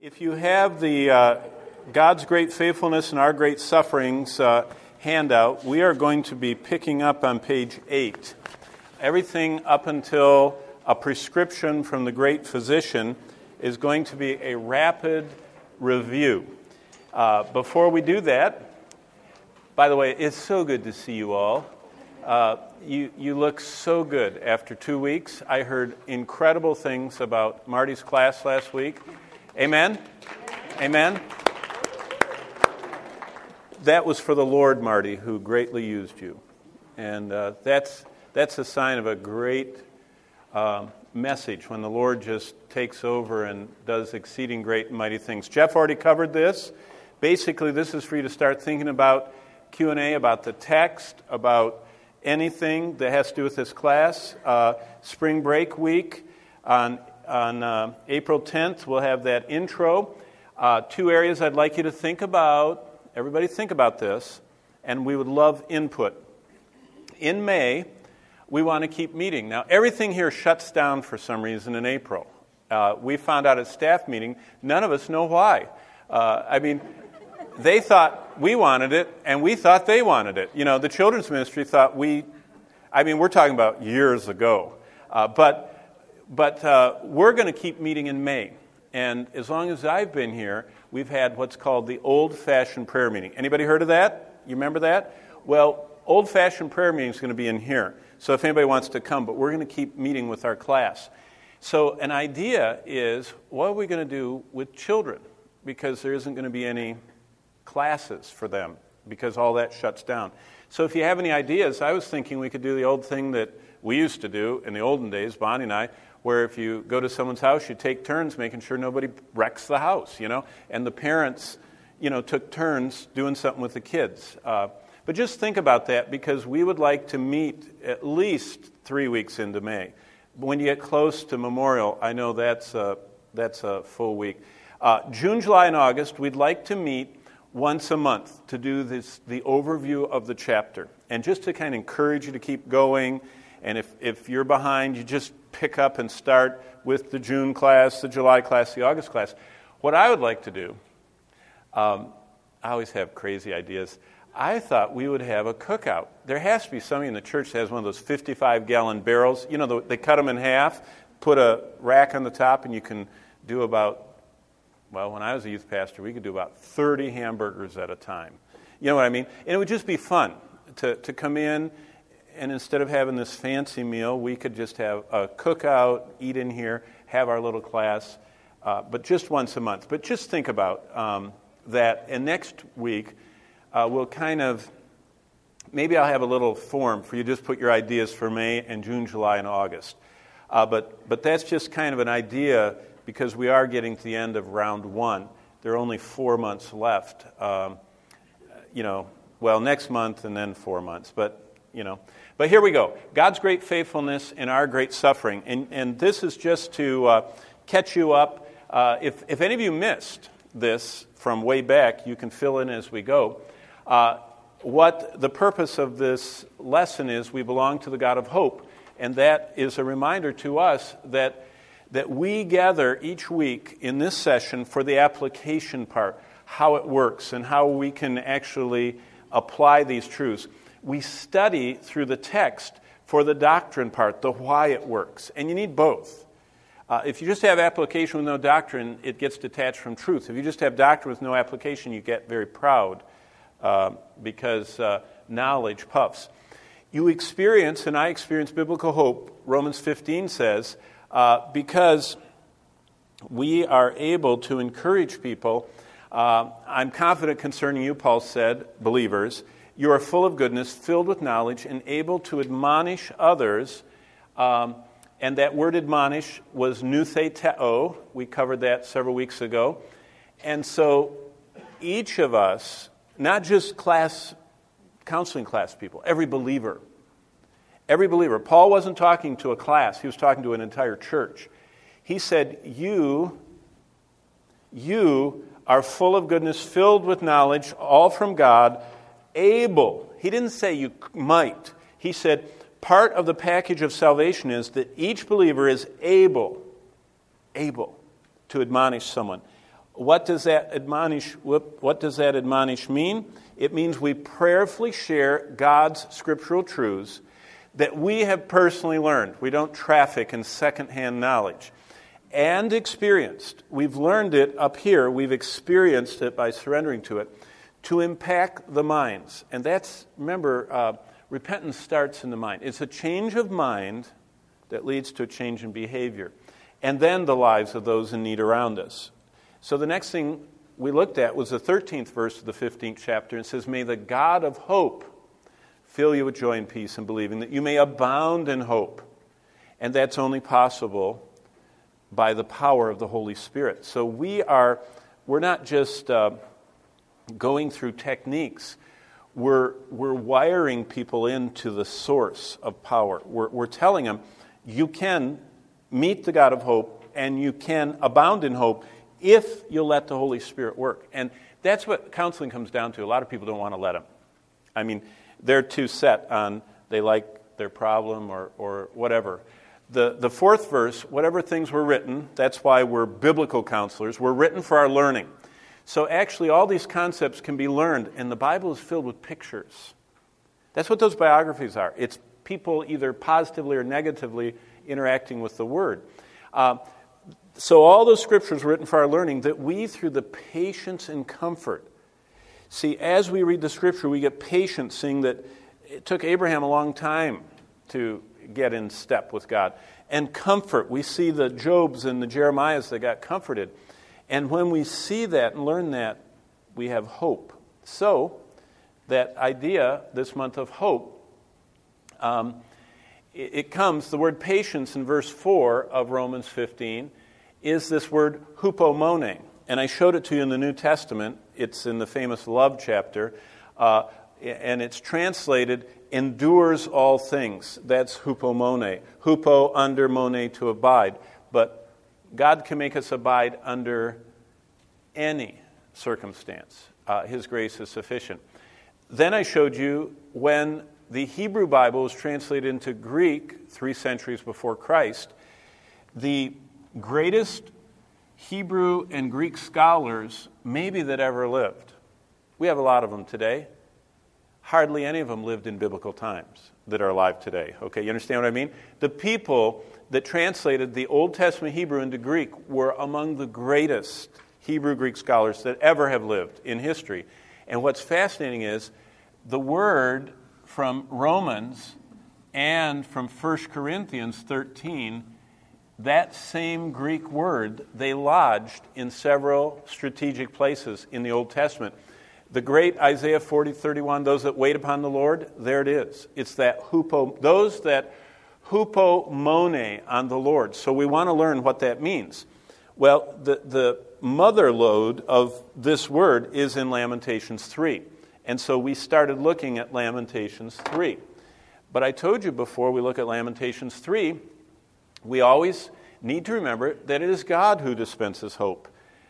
If you have the God's Great Faithfulness and Our Great Sufferings handout, we are going to be picking up on page 8. Everything up until a prescription from the great physician is going to be a rapid review. Before we do that, by the way, it's so good to see you all. You look so good after 2 weeks. I heard incredible things about Marty's class last week. Amen? Amen? That was for the Lord, Marty, who greatly used you. And that's a sign of a great message when the Lord just takes over and does exceeding great and mighty things. Jeff already covered this. Basically, this is for you to start thinking about Q&A, about the text, about anything that has to do with this class. Spring break week on April 10th, we'll have that intro. 2 areas I'd like you to think about. Everybody think about this, and we would love input. In May, we want to keep meeting. Now, everything here shuts down for some reason in April. We found out at staff meeting, none of us know why. They thought we wanted it, and we thought they wanted it. You know, the children's ministry thought we're talking about years ago. But we're going to keep meeting in May. And as long as I've been here, we've had what's called the old-fashioned prayer meeting. Anybody heard of that? You remember that? Well, old-fashioned prayer meeting is going to be in here. So if anybody wants to come, but we're going to keep meeting with our class. So an idea is, what are we going to do with children? Because there isn't going to be any classes for them because all that shuts down. So if you have any ideas, I was thinking we could do the old thing that we used to do in the olden days, Bonnie and I, where if you go to someone's house, you take turns making sure nobody wrecks the house, and the parents, took turns doing something with the kids. But just think about that, because we would like to meet at least 3 weeks into May. When you get close to Memorial, I know that's a full week. June, July, and August, we'd like to meet once a month to do the overview of the chapter, and just to kind of encourage you to keep going. And if you're behind, you just pick up and start with the June class, the July class, the August class. What I would like to do, I always have crazy ideas. I thought we would have a cookout. There has to be somebody in the church that has one of those 55-gallon barrels. They cut them in half, put a rack on the top, and you can do about, when I was a youth pastor, we could do about 30 hamburgers at a time. You know what I mean? And it would just be fun to come in. And instead of having this fancy meal, we could just have a cookout, eat in here, have our little class, but just once a month. But just think about that. And next week, we'll maybe I'll have a little form for you to just put your ideas for May and June, July, and August. But that's just kind of an idea, because we are getting to the end of round 1. There are only 4 months left. Next month and then 4 months. But here we go. God's great faithfulness and our great suffering. And this is just to catch you up. If any of you missed this from way back, you can fill in as we go. What the purpose of this lesson is, we belong to the God of hope. And that is a reminder to us that we gather each week in this session for the application part, how it works and how we can actually apply these truths. We study through the text for the doctrine part, the why it works. And you need both. If you just have application with no doctrine, it gets detached from truth. If you just have doctrine with no application, you get very proud because knowledge puffs. You experience, and I experience, biblical hope, Romans 15 says, because we are able to encourage people. I'm confident concerning you, Paul said, believers, you are full of goodness, filled with knowledge, and able to admonish others. And that word admonish was noutheiteo. We covered that several weeks ago. And so each of us, not just counseling class people, every believer. Paul wasn't talking to a class. He was talking to an entire church. He said, you are full of goodness, filled with knowledge, all from God, able. He didn't say you might. He said part of the package of salvation is that each believer is able to admonish someone. What does that admonish mean? It means we prayerfully share God's scriptural truths that we have personally learned. We don't traffic in secondhand knowledge. And experienced. We've learned it up here. We've experienced it by surrendering to it to impact the minds. And that's, remember, repentance starts in the mind. It's a change of mind that leads to a change in behavior. And then the lives of those in need around us. So the next thing we looked at was the 13th verse of the 15th chapter. It says, "May the God of hope fill you with joy and peace in believing, that you may abound in hope." And that's only possible by the power of the Holy Spirit. So we're not just going through techniques. We're wiring people into the source of power. We're telling them, you can meet the God of hope and you can abound in hope if you'll let the Holy Spirit work. And that's what counseling comes down to. A lot of people don't want to let him. I mean, they're too set on they like their problem or whatever. The fourth verse, whatever things were written, that's why we're biblical counselors, were written for our learning. So actually all these concepts can be learned, and the Bible is filled with pictures. That's what those biographies are. It's people either positively or negatively interacting with the Word. So all those scriptures were written for our learning, that we, through the patience and comfort. See, as we read the Scripture, we get patience, seeing that it took Abraham a long time to get in step with God. And comfort, we see the Jobs and the Jeremiahs that got comforted. And when we see that and learn that, we have hope. So, that idea this month of hope, it comes, the word patience in verse 4 of Romans 15, is this word hupomone. And I showed it to you in the New Testament. It's in the famous love chapter. And it's translated, endures all things. That's hupomone. Hupo, under, mone, to abide. But God can make us abide under any circumstance. His grace is sufficient. Then I showed you when the Hebrew Bible was translated into Greek 3 centuries before Christ, the greatest Hebrew and Greek scholars maybe that ever lived. We have a lot of them today. Hardly any of them lived in biblical times that are alive today. Okay, you understand what I mean? The people that translated the Old Testament Hebrew into Greek were among the greatest Hebrew-Greek scholars that ever have lived in history. And what's fascinating is the word from Romans and from 1 Corinthians 13, that same Greek word, they lodged in several strategic places in the Old Testament. The great Isaiah 40:31, those that wait upon the Lord, there it is. It's that those that hupomone on the Lord. So we want to learn what that means. Well, the mother lode of this word is in Lamentations 3. And so we started looking at Lamentations 3. But I told you before we look at Lamentations 3, we always need to remember that it is God who dispenses hope.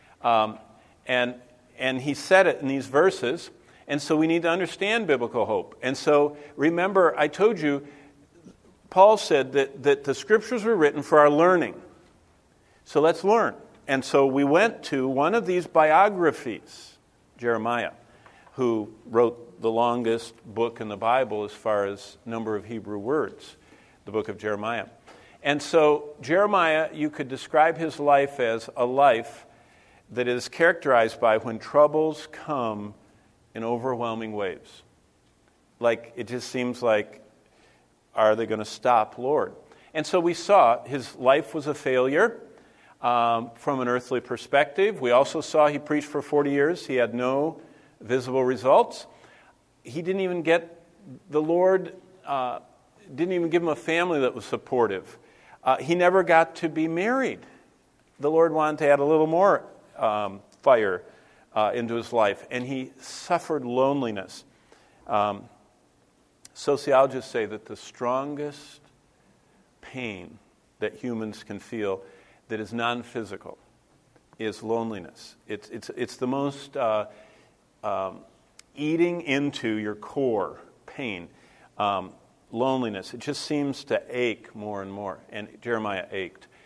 And he said it in these verses, and so we need to understand biblical hope. And so remember, I told you, Paul said that the Scriptures were written for our learning. So let's learn. And so we went to one of these biographies, Jeremiah, who wrote the longest book in the Bible as far as number of Hebrew words, the book of Jeremiah. And so Jeremiah, you could describe his life as a life that is characterized by when troubles come in overwhelming waves. Like, it just seems like, are they going to stop, Lord? And so we saw his life was a failure from an earthly perspective. We also saw he preached for 40 years. He had no visible results. He didn't even get, the Lord didn't even give him a family that was supportive. He never got to be married. The Lord wanted to add a little more fire into his life, and he suffered loneliness. Sociologists say that the strongest pain that humans can feel that is non-physical is loneliness. It's the most eating into your core pain, loneliness. It just seems to ache more and more, and Jeremiah ached.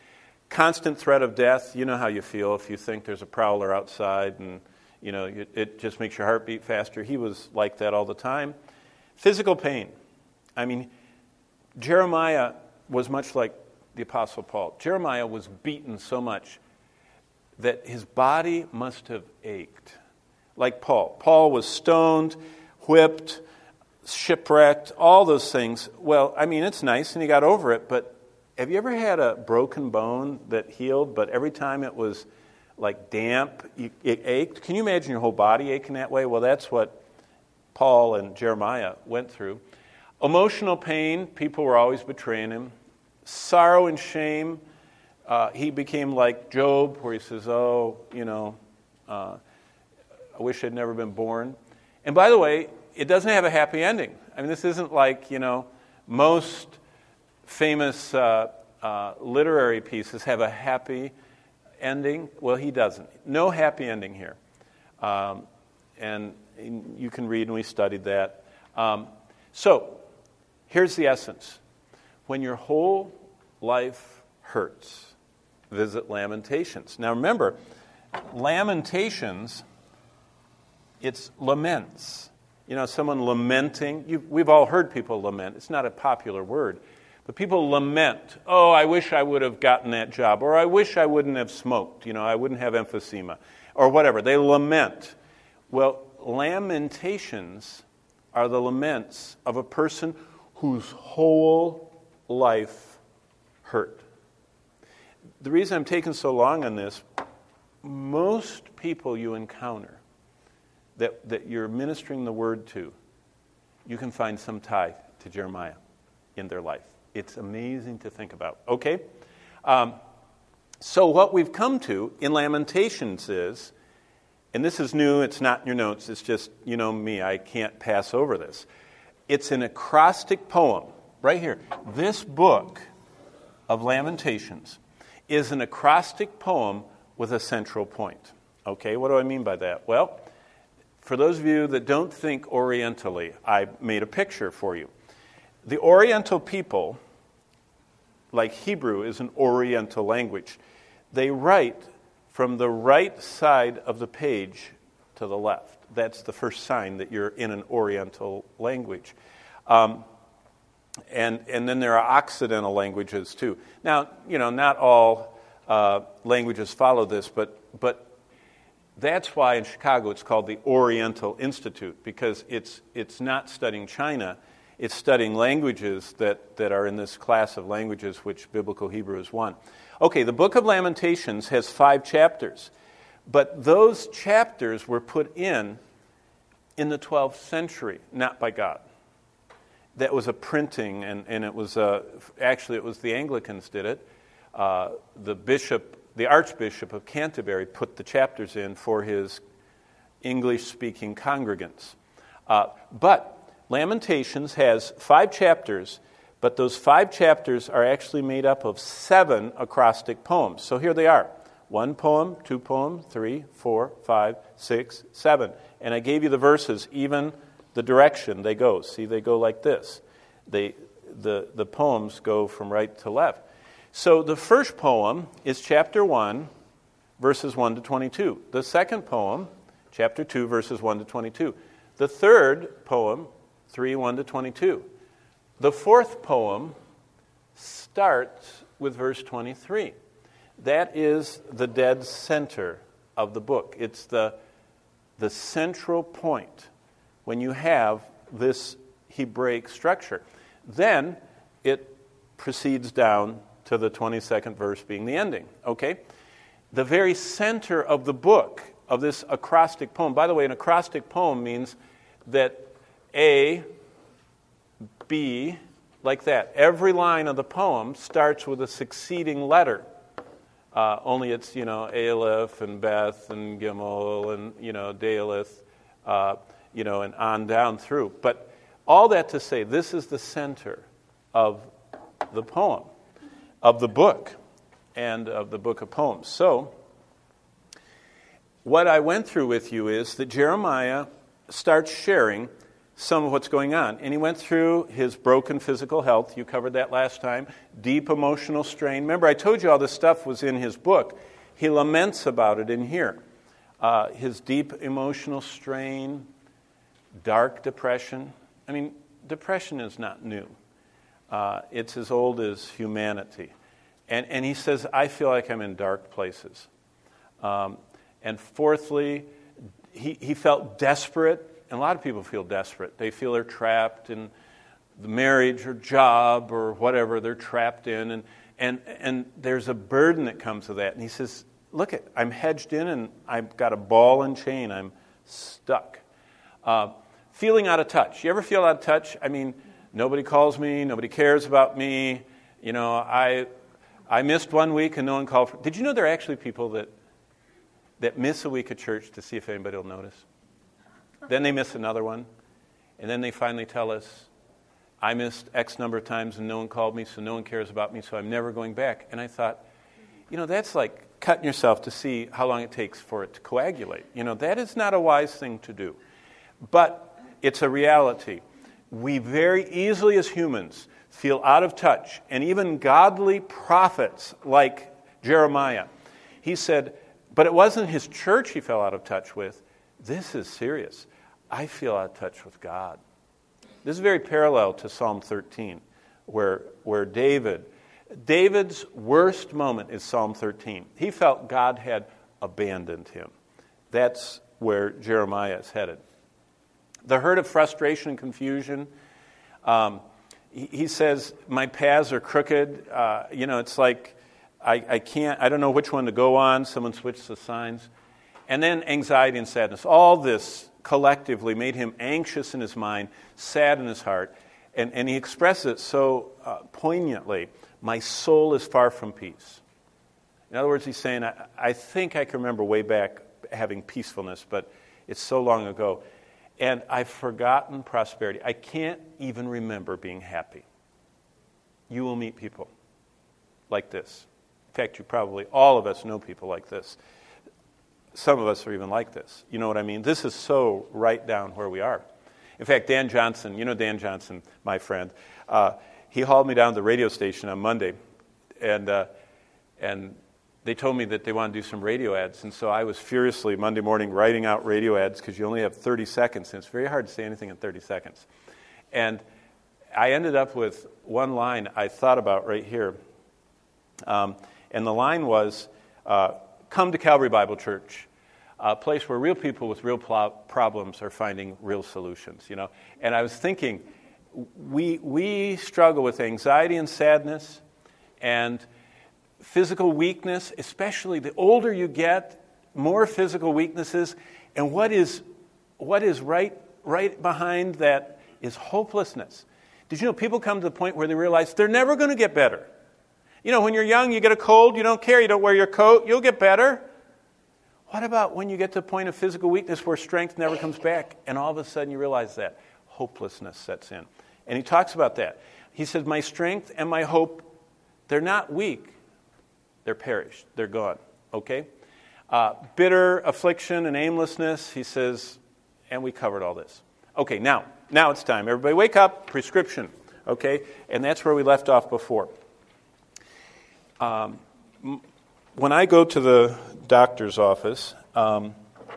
constant threat of death. You know how you feel if you think there's a prowler outside and, it just makes your heart beat faster. He was like that all the time. Physical pain. I mean, Jeremiah was much like the Apostle Paul. Jeremiah was beaten so much that his body must have ached. Like Paul. Paul was stoned, whipped, shipwrecked, all those things. Well, I mean, it's nice and he got over it, but have you ever had a broken bone that healed, but every time it was like damp, it ached? Can you imagine your whole body aching that way? Well, that's what Paul and Jeremiah went through. Emotional pain, people were always betraying him. Sorrow and shame, he became like Job, where he says, I wish I'd never been born. And by the way, it doesn't have a happy ending. I mean, this isn't like, most famous literary pieces have a happy ending. Well, he doesn't. No happy ending here. And you can read, and we studied that. So, here's the essence. When your whole life hurts, visit Lamentations. Now remember, Lamentations, it's laments. Someone lamenting. We've all heard people lament. It's not a popular word. But people lament, oh, I wish I would have gotten that job, or I wish I wouldn't have smoked, I wouldn't have emphysema, or whatever. They lament. Well, Lamentations are the laments of a person whose whole life hurt. The reason I'm taking so long on this, most people you encounter that you're ministering the word to, you can find some tie to Jeremiah in their life. It's amazing to think about. Okay? So what we've come to in Lamentations is, and this is new, it's not in your notes, it's just, me, I can't pass over this. It's an acrostic poem, right here. This book of Lamentations is an acrostic poem with a central point. Okay, what do I mean by that? Well, for those of you that don't think orientally, I made a picture for you. The Oriental people, like Hebrew is an Oriental language, they write from the right side of the page to the left. That's the first sign that you're in an Oriental language. And then there are Occidental languages too. Now, not all languages follow this, but that's why in Chicago it's called the Oriental Institute, because it's not studying China. It's studying languages that are in this class of languages, which Biblical Hebrew is one. Okay, the book of Lamentations has 5 chapters, but those chapters were put in the 12th century, not by God. That was a printing, and it was actually it was the Anglicans did it. The Archbishop of Canterbury put the chapters in for his English-speaking congregants. But Lamentations has 5 chapters, but those 5 chapters are actually made up of 7 acrostic poems. So here they are. 1 poem, 2 poem, 3, 4, 5, 6, 7. And I gave you the verses, even the direction they go. See, they go like this. The poems go from right to left. So the first poem is chapter 1, verses 1 to 22. The second poem, chapter 2, verses 1 to 22. The third poem, 3, 1 to 22. The fourth poem starts with verse 23. That is the dead center of the book. It's the central point when you have this Hebraic structure. Then it proceeds down to the 22nd verse being the ending. Okay? The very center of the book, of this acrostic poem. By the way, an acrostic poem means that A, B, like that. Every line of the poem starts with a succeeding letter. Only it's, Aleph and Beth and Gimel and, Daleth, and on down through. But all that to say, this is the center of the poem, of the book, and of the book of poems. So, what I went through with you is that Jeremiah starts sharing some of what's going on. And he went through his broken physical health. You covered that last time. Deep emotional strain. Remember, I told you all this stuff was in his book. He laments about it in here. His deep emotional strain, dark depression. I mean, depression is not new. It's as old as humanity. And he says, I feel like I'm in dark places. And fourthly, he felt desperate. And a lot of people feel desperate. They feel they're trapped in the marriage or job or whatever they're trapped in. And there's a burden that comes with that. And he says, look, I'm hedged in and I've got a ball and chain. I'm stuck. Feeling out of touch. You ever feel out of touch? I mean, nobody calls me. Nobody cares about me. You know, I missed 1 week and no one called. Did you know there are actually people that miss a week of church to see if anybody will notice? Then they miss another one. And then they finally tell us, I missed X number of times and no one called me, so no one cares about me, so I'm never going back. And I thought, you know, that's like cutting yourself to see how long it takes for it to coagulate. You know, that is not a wise thing to do. But it's a reality. We very easily as humans feel out of touch. And even godly prophets like Jeremiah, he said, but it wasn't his church he fell out of touch with. This is serious. I feel out of touch with God. This is very parallel to Psalm 13, where David's worst moment is Psalm 13. He felt God had abandoned him. That's where Jeremiah is headed. The hurt of frustration and confusion. He says, my paths are crooked. You know, it's like I don't know which one to go on. Someone switched the signs. And then anxiety and sadness. All this collectively made him anxious in his mind, sad in his heart. And he expresses it so poignantly. My soul is far from peace. In other words, he's saying, I think I can remember way back having peacefulness, but it's so long ago. And I've forgotten prosperity. I can't even remember being happy. You will meet people like this. In fact, all of us know people like this. Some of us are even like this. You know what I mean? This is so right down where we are. In fact, Dan Johnson, you know Dan Johnson, my friend, he hauled me down to the radio station on Monday, and they told me that they want to do some radio ads. And so I was furiously, Monday morning, writing out radio ads because you only have 30 seconds, and it's very hard to say anything in 30 seconds. And I ended up with one line I thought about right here. And the line was, come to Calvary Bible Church, a place where real people with real problems are finding real solutions, you know. And I was thinking, we struggle with anxiety and sadness and physical weakness, especially the older you get, more physical weaknesses. And what is right behind that is hopelessness. Did you know people come to the point where they realize they're never going to get better? You know, when you're young, you get a cold, you don't care, you don't wear your coat, you'll get better. What about when you get to the point of physical weakness where strength never comes back, and all of a sudden you realize that hopelessness sets in? And he talks about that. He says, my strength and my hope, they're not weak. They're perished. They're gone. Okay? Bitter affliction and aimlessness, he says, and we covered all this. Okay, now it's time. Everybody wake up. Prescription. Okay? And that's where we left off before. When I go to the doctor's office and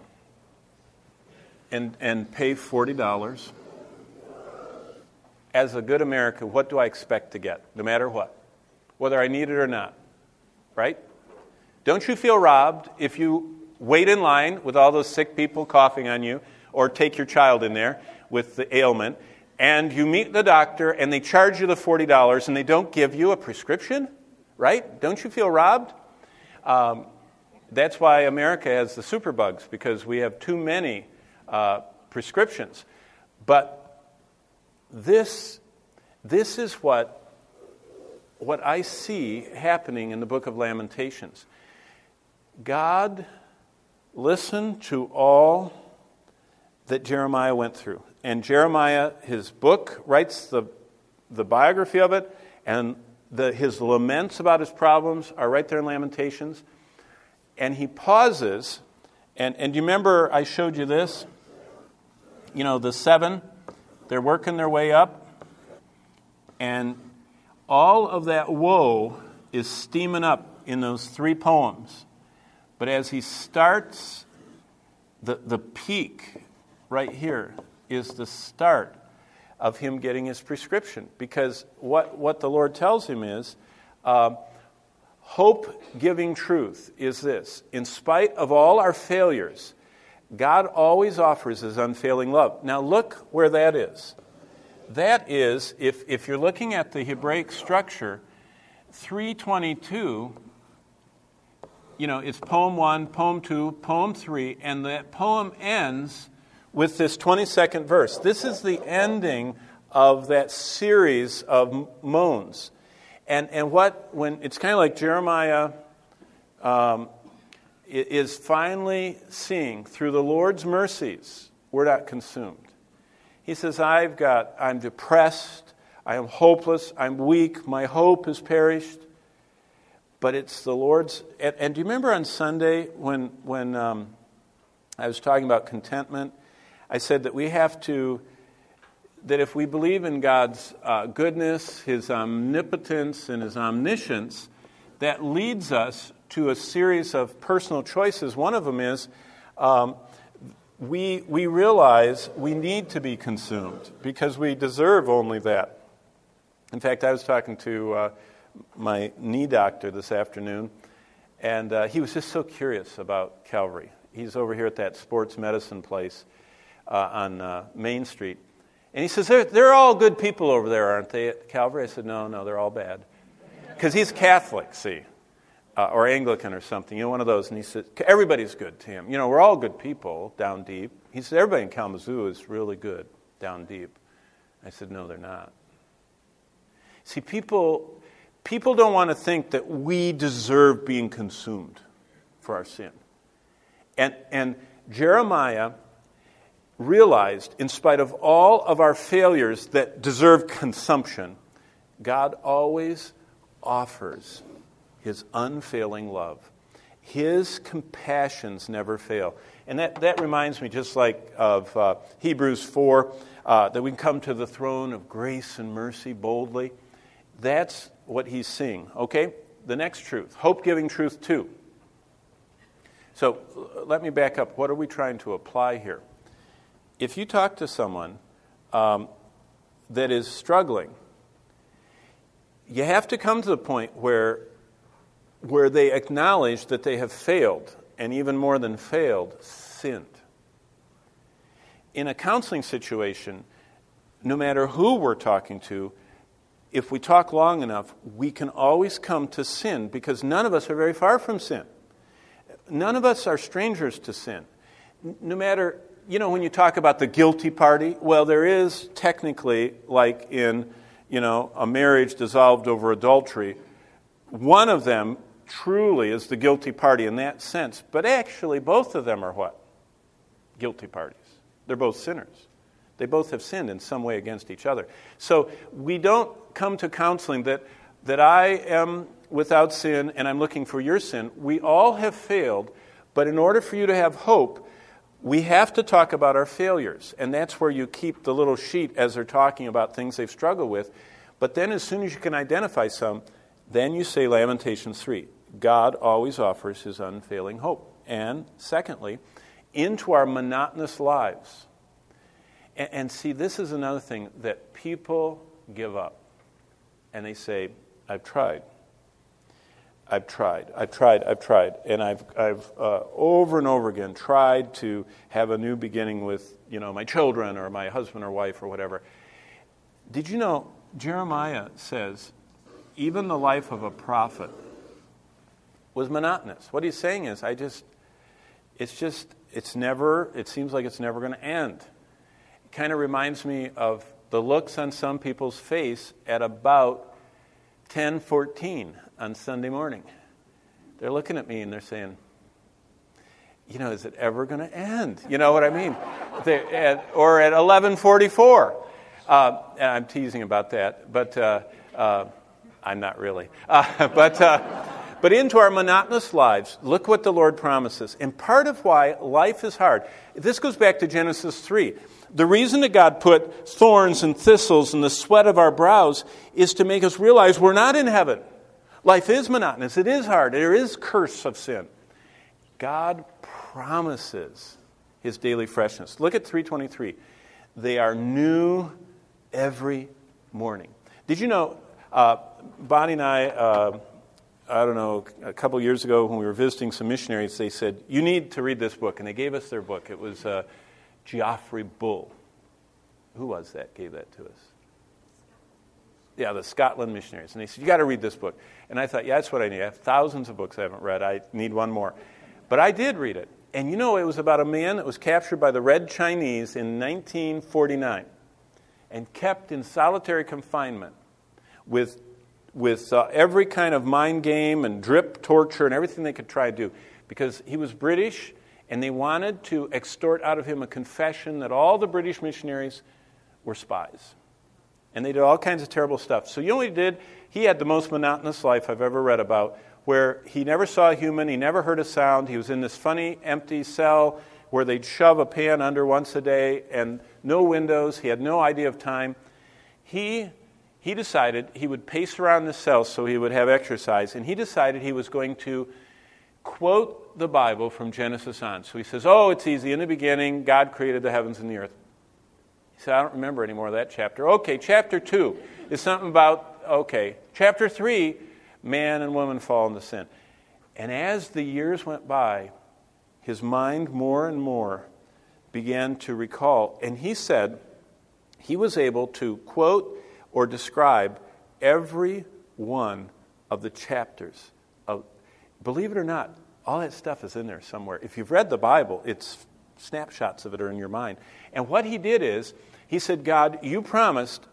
pay $40, as a good American, what do I expect to get, no matter what? Whether I need it or not, right? Don't you feel robbed if you wait in line with all those sick people coughing on you, or take your child in there with the ailment, and you meet the doctor and they charge you the $40 and they don't give you a prescription? Right? Don't you feel robbed? That's why America has the superbugs, because we have too many prescriptions. But this is what I see happening in the book of Lamentations. God listened to all that Jeremiah went through. And Jeremiah, his book, writes the biography of it, and his laments about his problems are right there in Lamentations. And he pauses, and do you remember I showed you this? You know, the 7 They're working their way up, and all of that woe is steaming up in those 3 poems. But as he starts, the peak right here is the start of him getting his prescription. Because what the Lord tells him is, hope-giving truth is this: in spite of all our failures, God always offers his unfailing love. Now look where that is. That is, if you're looking at the Hebraic structure, 322, it's poem 1, poem 2, poem 3, and that poem ends with this 22nd verse. This is the ending of that series of moans. And when it's kind of like Jeremiah is finally seeing, through the Lord's mercies, we're not consumed. He says, I'm depressed, I am hopeless, I'm weak, my hope has perished. But it's the Lord's. And do you remember on Sunday when I was talking about contentment? I said that that if we believe in God's goodness, his omnipotence, and his omniscience, that leads us to a series of personal choices. One of them is we realize we need to be consumed because we deserve only that. In fact, I was talking to my knee doctor this afternoon, and he was just so curious about Calvary. He's over here at that sports medicine place on Main Street. And he says, they're all good people over there, aren't they, at Calvary? I said, no, they're all bad. Because he's Catholic, see, or Anglican or something, one of those. And he said, everybody's good to him. We're all good people down deep. He said, everybody in Kalamazoo is really good down deep. I said, no, they're not. See, people don't want to think that we deserve being consumed for our sin. And Jeremiah realized, in spite of all of our failures that deserve consumption, God always offers his unfailing love. His compassions never fail. And that reminds me just like of Hebrews 4, that we can come to the throne of grace and mercy boldly. That's what he's seeing. Okay? The next truth, hope-giving truth 2. So let me back up. What are we trying to apply here? If you talk to someone that is struggling, you have to come to the point where they acknowledge that they have failed, and even more than failed, sinned. In a counseling situation, no matter who we're talking to, if we talk long enough, we can always come to sin, because none of us are very far from sin. None of us are strangers to sin. No matter, when you talk about the guilty party, well, there is technically, like in, a marriage dissolved over adultery, one of them truly is the guilty party in that sense. But actually, both of them are what? Guilty parties. They're both sinners. They both have sinned in some way against each other. So we don't come to counseling that I am without sin and I'm looking for your sin. We all have failed, but in order for you to have hope, we have to talk about our failures. And that's where you keep the little sheet as they're talking about things they've struggled with. But then as soon as you can identify some, then you say Lamentations 3. God always offers his unfailing hope. And secondly, into our monotonous lives. And see, this is another thing that people give up. And they say, I've tried. And I've over and over again tried to have a new beginning with, my children or my husband or wife or whatever. Did you know, Jeremiah says, even the life of a prophet was monotonous. What he's saying is, it seems like it's never going to end. It kind of reminds me of the looks on some people's face at about 10:14 on Sunday morning. They're looking at me and they're saying, is it ever going to end? You know what I mean? Or at 11:44. I'm teasing about that, but I'm not really. But But into our monotonous lives, look what the Lord promises. And part of why life is hard, this goes back to Genesis 3. The reason that God put thorns and thistles in the sweat of our brows is to make us realize we're not in heaven. Life is monotonous. It is hard. There is curse of sin. God promises His daily freshness. Look at 3:23. They are new every morning. Did you know, Bonnie and I don't know, a couple years ago when we were visiting some missionaries, they said, you need to read this book. And they gave us their book. It was Geoffrey Bull. Who was that gave that to us? Yeah, the Scotland missionaries. And they said, you got to read this book. And I thought, yeah, that's what I need. I have thousands of books I haven't read. I need one more. But I did read it. And you know, it was about a man that was captured by the Red Chinese in 1949 and kept in solitary confinement with every kind of mind game and drip torture and everything they could try to do. Because he was British, and they wanted to extort out of him a confession that all the British missionaries were spies. And they did all kinds of terrible stuff. So you know what he did? He had the most monotonous life I've ever read about, where he never saw a human, he never heard a sound. He was in this funny, empty cell where they'd shove a pan under once a day and no windows. He had no idea of time. He decided he would pace around the cell so he would have exercise, and he decided he was going to quote the Bible from Genesis on. So he says, it's easy. In the beginning, God created the heavens and the earth. He said, I don't remember any more of that chapter. Okay, chapter 2 is something about, chapter 3, man and woman fall into sin. And as the years went by, his mind more and more began to recall. And he said he was able to quote or describe every one of the chapters. Believe it or not, all that stuff is in there somewhere. If you've read the Bible, it's snapshots of it are in your mind. And what he did is, he said, God, you promised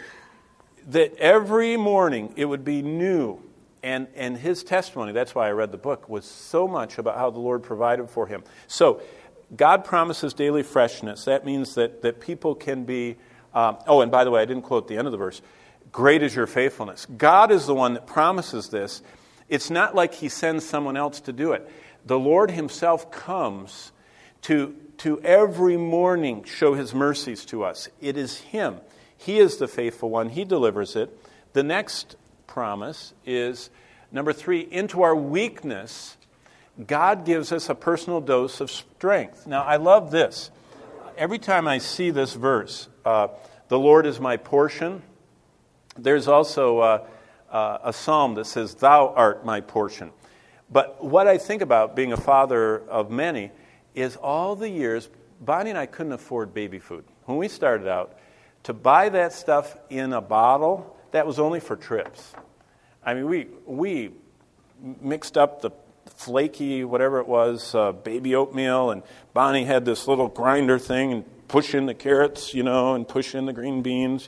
that every morning it would be new. And his testimony, that's why I read the book, was so much about how the Lord provided for him. So God promises daily freshness. That means that people can be, and by the way, I didn't quote the end of the verse. Great is your faithfulness. God is the one that promises this. It's not like he sends someone else to do it. The Lord himself comes to every morning show his mercies to us. It is him. He is the faithful one. He delivers it. The next promise is, number 3, into our weakness, God gives us a personal dose of strength. Now, I love this. Every time I see this verse, the Lord is my portion. There's also a psalm that says, thou art my portion. But what I think about being a father of many is all the years, Bonnie and I couldn't afford baby food. When we started out, to buy that stuff in a bottle, that was only for trips. I mean, we mixed up the flaky, whatever it was, baby oatmeal, and Bonnie had this little grinder thing and push in the carrots, and push in the green beans,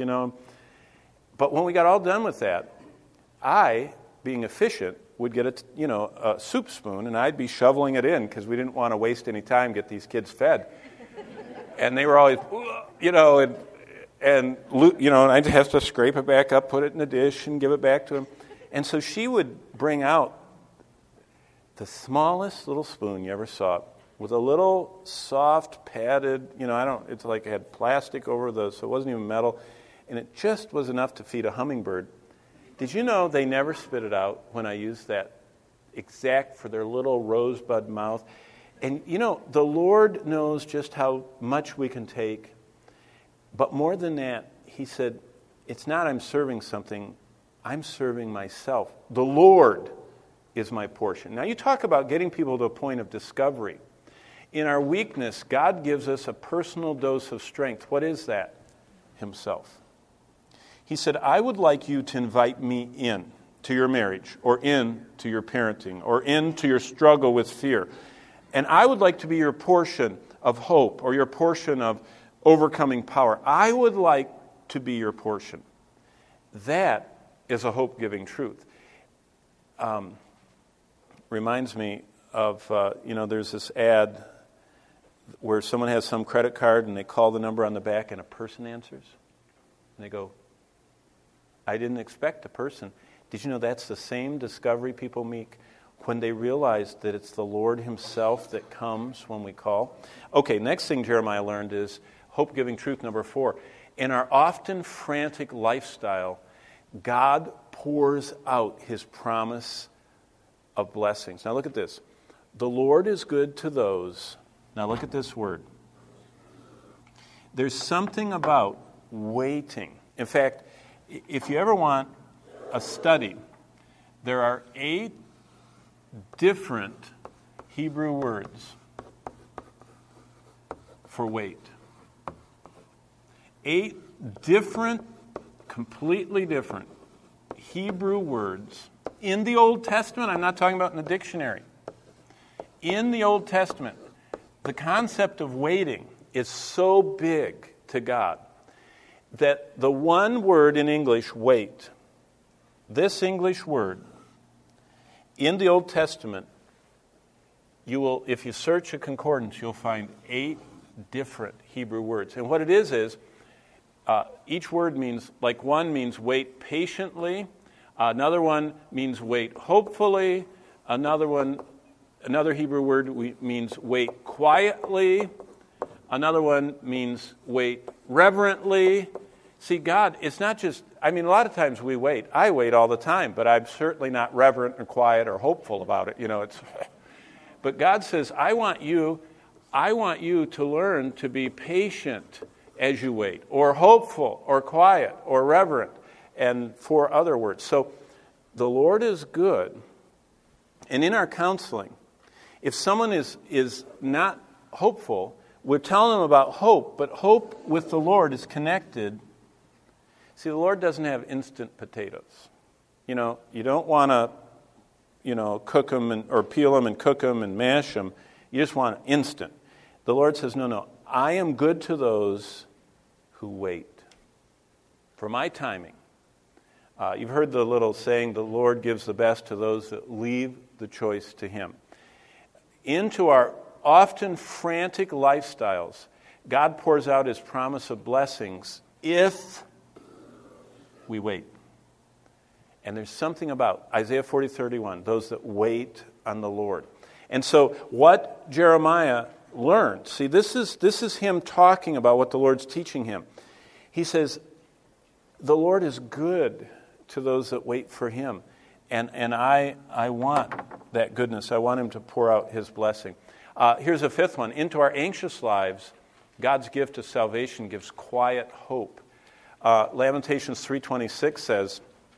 But when we got all done with that, I, being efficient, would get a soup spoon, and I'd be shoveling it in because we didn't want to waste any time get these kids fed. And they were always, and I'd have to scrape it back up, put it in the dish, and give it back to him. And so she would bring out the smallest little spoon you ever saw, with a little soft padded, it's like it had plastic over so it wasn't even metal, and it just was enough to feed a hummingbird. Did you know they never spit it out when I used that exact for their little rosebud mouth? And the Lord knows just how much we can take. But more than that, he said, it's not I'm serving something, I'm serving myself. The Lord is my portion. Now you talk about getting people to a point of discovery. In our weakness, God gives us a personal dose of strength. What is that? Himself. He said, I would like you to invite me in to your marriage, or in to your parenting, or into your struggle with fear. And I would like to be your portion of hope, or your portion of overcoming power. I would like to be your portion. That is a hope-giving truth. Reminds me of, there's this ad where someone has some credit card and they call the number on the back and a person answers. And they go, I didn't expect a person. Did you know that's the same discovery people make when they realize that it's the Lord himself that comes when we call. Okay, next thing Jeremiah learned is hope-giving truth number 4. In our often frantic lifestyle, God pours out his promise of blessings. Now look at this. The Lord is good to those. Now look at this word. There's something about waiting. In fact, if you ever want a study, there are 8 different Hebrew words for wait. 8 different, completely different Hebrew words in the Old Testament. I'm not talking about in the dictionary. In the Old Testament, the concept of waiting is so big to God that the one word in English, wait, this English word, in the Old Testament, you will, if you search a concordance, you'll find 8 different Hebrew words. And what it is each word means, like one means wait patiently, another one means wait hopefully, another Hebrew word means wait quietly, another one means wait reverently. See, God, it's not just, a lot of times we wait. I wait all the time, but I'm certainly not reverent or quiet or hopeful about it. But God says, I want you to learn to be patient as you wait, or hopeful, or quiet, or reverent, and 4 other words. So the Lord is good. And in our counseling, if someone is not hopeful, we're telling them about hope, but hope with the Lord is connected. See, the Lord doesn't have instant potatoes. You don't want to, cook them or peel them and cook them and mash them. You just want instant. The Lord says, no, I am good to those who wait for my timing. You've heard the little saying, the Lord gives the best to those that leave the choice to him. Into our often frantic lifestyles, God pours out his promise of blessings if we wait. And there's something about Isaiah 40:31, those that wait on the Lord. And so what Jeremiah learned, see, this is him talking about what the Lord's teaching him. He says, the Lord is good to those that wait for him. And I want that goodness. I want him to pour out his blessing. Here's a 5th one. Into our anxious lives, God's gift of salvation gives quiet hope. Lamentations 3:26 says,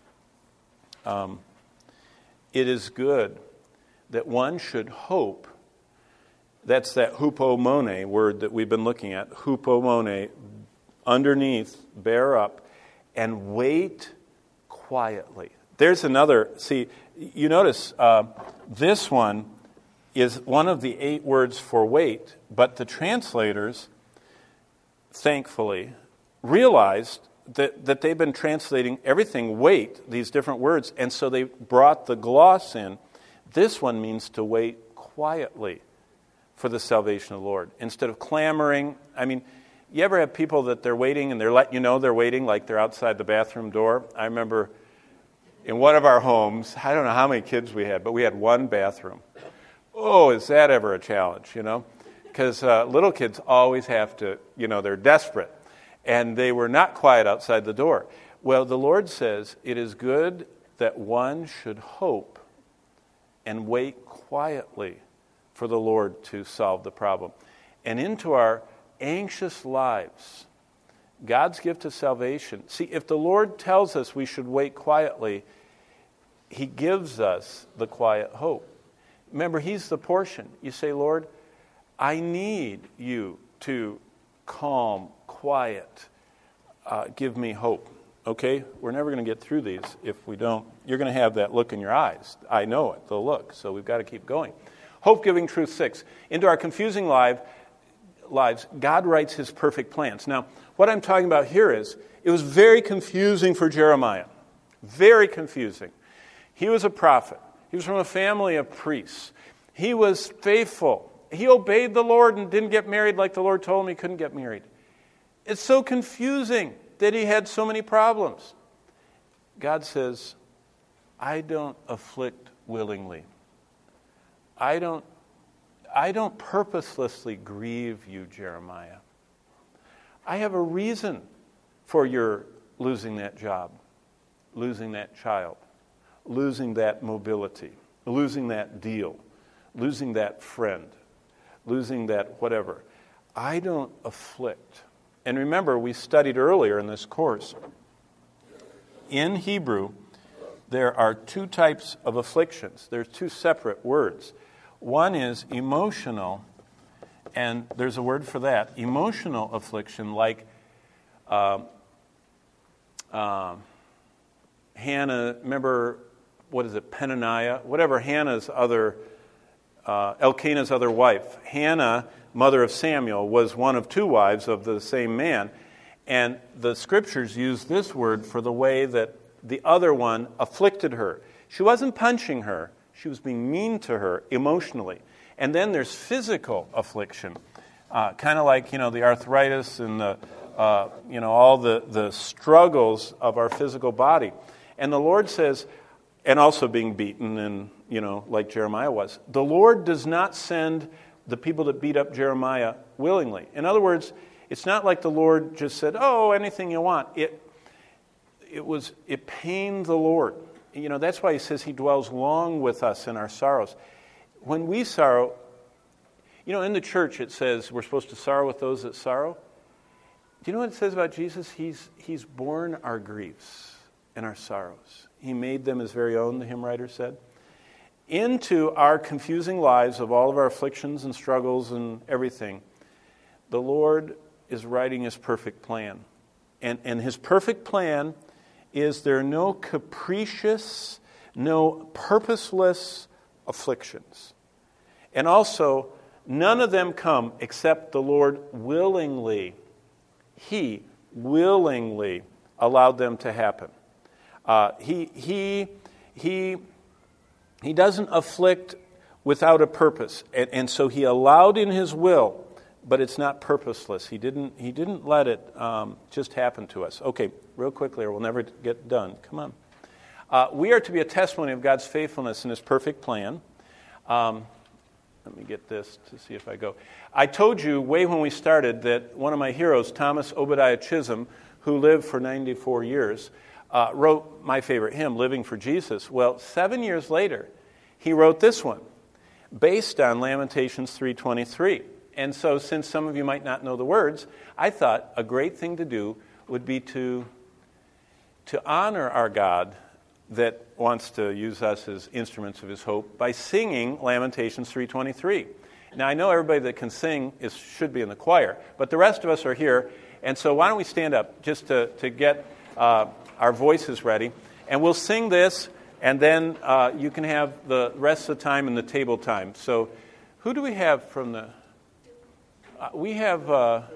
it is good that one should hope. That's that hupomone word that we've been looking at. Hupomone, underneath, bear up, and wait quietly. There's another, see, you notice this one is one of the 8 words for wait, but the translators, thankfully, realized that they've been translating everything wait, these different words, and so they brought the gloss in. This one means to wait quietly for the salvation of the Lord. Instead of clamoring, you ever have people that they're waiting and they're letting you know they're waiting, like they're outside the bathroom door? I remember in one of our homes, I don't know how many kids we had, but we had one bathroom. Oh, is that ever a challenge, Because little kids always have to, they're desperate. And they were not quiet outside the door. Well, the Lord says, it is good that one should hope and wait quietly for the Lord to solve the problem. And into our anxious lives, God's gift of salvation. See, if the Lord tells us we should wait quietly, he gives us the quiet hope. Remember, he's the portion. You say, Lord, I need you to calm, quiet, give me hope. Okay? We're never going to get through these if we don't. You're going to have that look in your eyes. I know it, the look. So we've got to keep going. Hope-giving truth 6. Into our confusing lives, God writes his perfect plans. Now, what I'm talking about here is, it was very confusing for Jeremiah. Very confusing. He was a prophet. He was from a family of priests. He was faithful. He obeyed the Lord and didn't get married like the Lord told him he couldn't get married. It's so confusing that he had so many problems. God says, I don't afflict willingly. I don't purposelessly grieve you, Jeremiah. I have a reason for your losing that job, losing that child, losing that mobility, losing that deal, losing that friend, losing that whatever. I don't afflict. And remember, we studied earlier in this course, in Hebrew, there are two types of afflictions. There's two separate words. One is emotional, and there's a word for that. Emotional affliction, like Hannah, remember, what is it, Peninnah? Whatever Hannah's other, Elkanah's other wife. Hannah, mother of Samuel, was one of two wives of the same man. And the scriptures use this word for the way that the other one afflicted her. She wasn't punching her. She was being mean to her emotionally. And then there's physical affliction, kind of like, the arthritis and the, all the struggles of our physical body. And the Lord says, and also being beaten and, like Jeremiah was, the Lord does not send the people that beat up Jeremiah willingly. In other words, it's not like the Lord just said, oh, anything you want. It pained the Lord. That's why he says he dwells long with us in our sorrows. When we sorrow, in the church it says we're supposed to sorrow with those that sorrow. Do you know what it says about Jesus? He's borne our griefs and our sorrows. He made them his very own, the hymn writer said. Into our confusing lives of all of our afflictions and struggles and everything, the Lord is writing his perfect plan. And his perfect plan is there are no capricious, no purposeless afflictions. And also, none of them come except the Lord willingly, he willingly allowed them to happen. He doesn't afflict without a purpose. And so he allowed in his will, but it's not purposeless. He didn't let it just happen to us. Okay, real quickly, or we'll never get done. Come on. We are to be a testimony of God's faithfulness in his perfect plan. Let me get this to see if I go. I told you way when we started that one of my heroes, Thomas Obadiah Chisholm, who lived for 94 years, wrote my favorite hymn, Living for Jesus. Well, 7 years later, he wrote this one, based on Lamentations 3:23. And so, since some of you might not know the words, I thought a great thing to do would be to honor our God that wants to use us as instruments of his hope by singing Lamentations 3:23. Now, I know everybody that can sing should be in the choir, but the rest of us are here, and so why don't we stand up just to get our voices ready, and we'll sing this, and then you can have the rest of the time in the table time. So who do we have from the... we have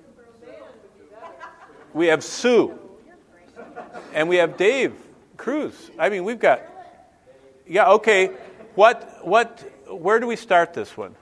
Sue, and we have Dave Cruz. I mean, we've got... Yeah, okay. Where do we start this one?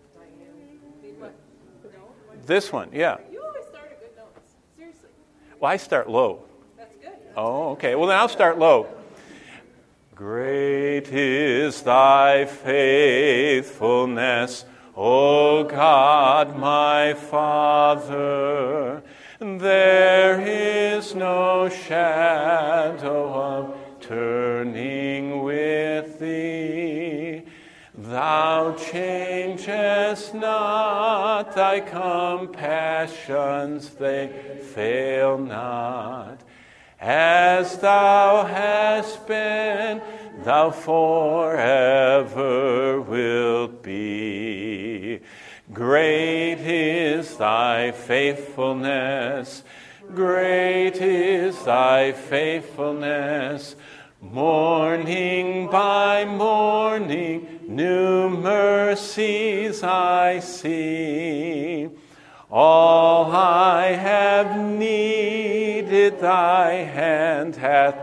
This one, yeah. You always start at good notes. Seriously. Well, I start low. That's good. Oh, okay. Well, then I'll start low. Great is thy faithfulness, O God, my Father. There is no shadow of turning with thee. Thou changest not, thy compassions, they fail not. As thou hast been, thou forever wilt be. Great is thy faithfulness, great is thy faithfulness. Morning by morning, new mercies I see. All I have needed, thy hand hath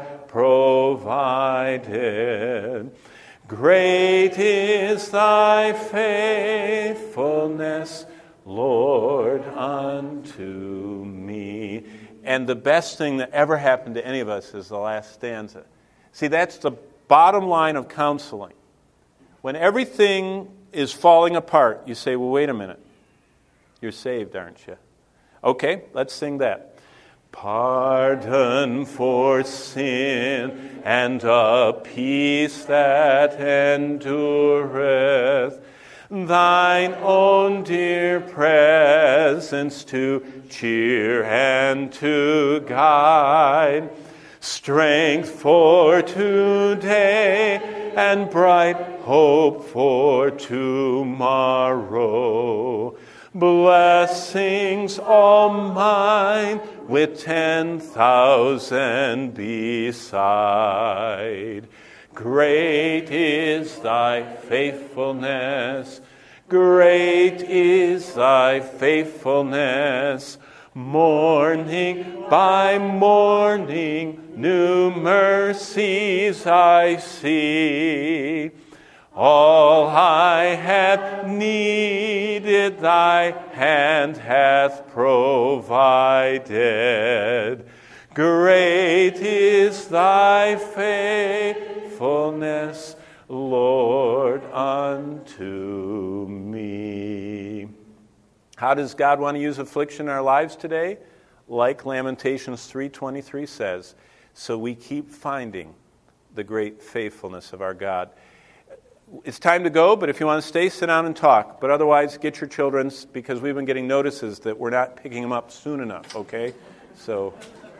provided. Great is thy faithfulness, Lord, unto me. And the best thing that ever happened to any of us is the last stanza. See, that's the bottom line of counseling. When everything is falling apart, you say, well, wait a minute. You're saved, aren't you? Okay, let's sing that. Pardon for sin and a peace that endureth, thine own dear presence to cheer and to guide, strength for today and bright hope for tomorrow. Blessings all mine with 10,000 beside. Great is thy faithfulness. Great is thy faithfulness. Morning by morning, new mercies I see. All I have needed, thy hand hath provided. Great is thy faithfulness, Lord, unto me. How does God want to use affliction in our lives today? Like Lamentations 3:23 says, so we keep finding the great faithfulness of our God. It's time to go, but if you want to stay, sit down and talk. But otherwise, get your children's, because we've been getting notices that we're not picking them up soon enough, okay? So